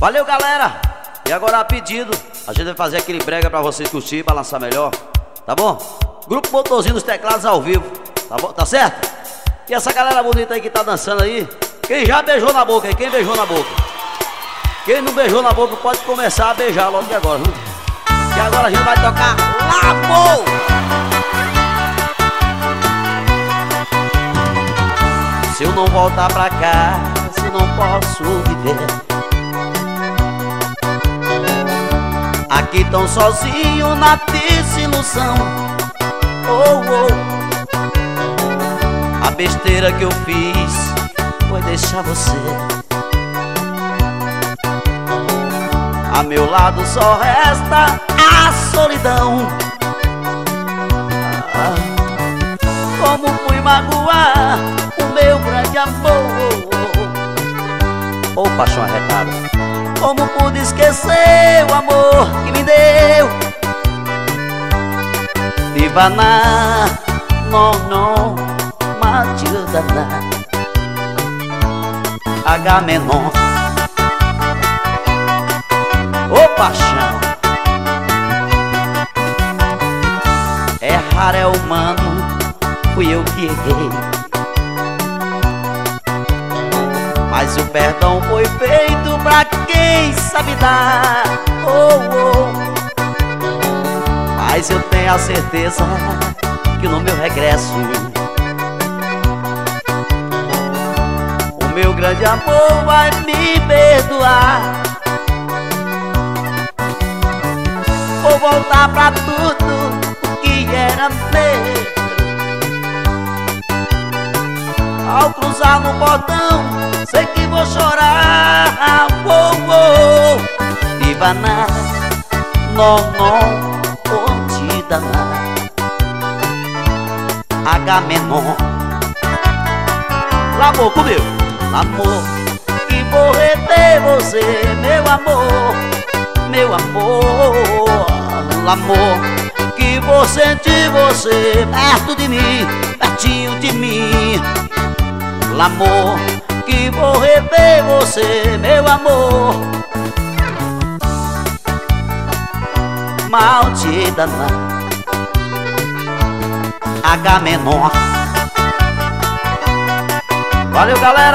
Valeu, galera! E agora a pedido, a gente vai fazer aquele brega pra vocês curtir, balançar melhor, tá bom? Grupo Motorzinho dos Teclados ao vivo, tá bom? Tá certo? E essa galera bonita aí que tá dançando aí, quem já beijou na boca aí? Quem beijou na boca? Quem não beijou na boca pode começar a beijar logo de agora, viu? Que agora a gente vai tocar Amor! Se eu não voltar pra casa, eu não posso viver aqui tão sozinho na desilusão. Oh, oh. A besteira que eu fiz foi deixar você. A meu lado só resta a solidão. Como fui magoar o meu grande amor. Ô paixão arretada, como pude esquecer o amor que me deu. Divana, não, Matilda, Agamenon. Ô paixão, errar é humano, fui eu que errei, mas o perdão foi feito pra quem sabe dar. Oh, oh. Mas eu tenho a certeza que no meu regresso o meu grande amor vai me perdoar. Vou voltar pra tudo o que era meu. Ao cruzar no portão, sei que vou chorar. Oh, oh. Divana, não, onde danar. Agamenon. L'amor comigo. Amor, que vou reter você, meu amor, meu amor. L'amor, que vou sentir você perto de mim, pertinho de mim. L'amor, que vou rever você, meu amor. Maldita Agamenon. Valeu, galera!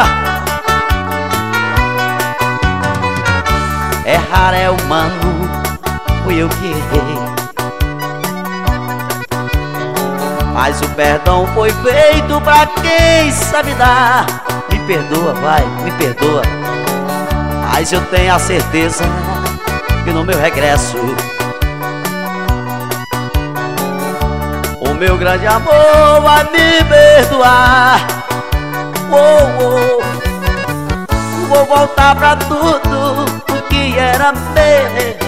Errar é humano, fui eu que errei, mas o perdão foi feito pra quem sabe dar. Me perdoa, vai, me perdoa. Mas eu tenho a certeza que no meu regresso o meu grande amor vai me perdoar. Oh, oh. Vou voltar pra tudo o que era meu.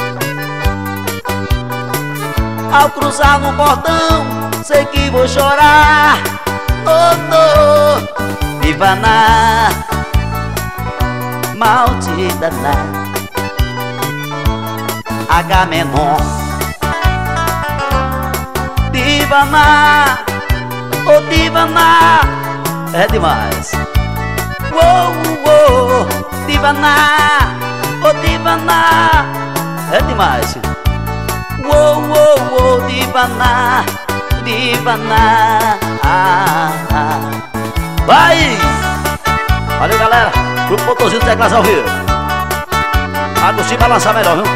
Ao cruzar no portão, sei que vou chorar. Oh, oh. Divana, maldita Agamenon. Divana, oh Divana, é demais. Oh, oh. Divana, oh Divana, é demais. Oh, oh, oh, Divana, Divana. Vai! Valeu, galera! Grupo Motorzinho dos Teclados ao vivo. A curtir vai lançar melhor, viu?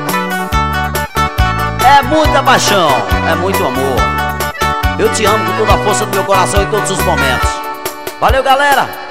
É muita paixão, é muito amor. Eu te amo com toda a força do meu coração em todos os momentos. Valeu, galera!